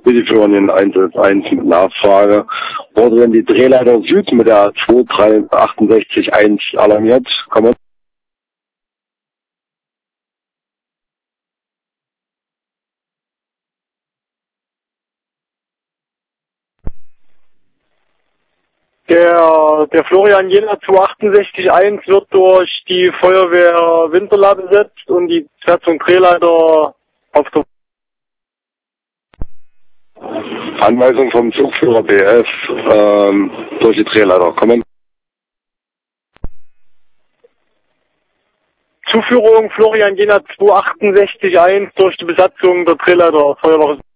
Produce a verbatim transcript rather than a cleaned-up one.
Bitte für den Einsatz eins mit Nachfrage. Wurde denn die Drehleiter Süd mit der zwei drei acht sechs eins alarmiert? Kann man Der, der Florian Jena zwei acht sechs eins wird durch die Feuerwehr Winterla besetzt und die Besetzung Drehleiter auf der Anweisung vom Zugführer B F ähm, durch die Drehleiter. Kommen. Zuführung Florian Jena zwei acht sechs eins durch die Besatzung der Drehleiter Feuerwehr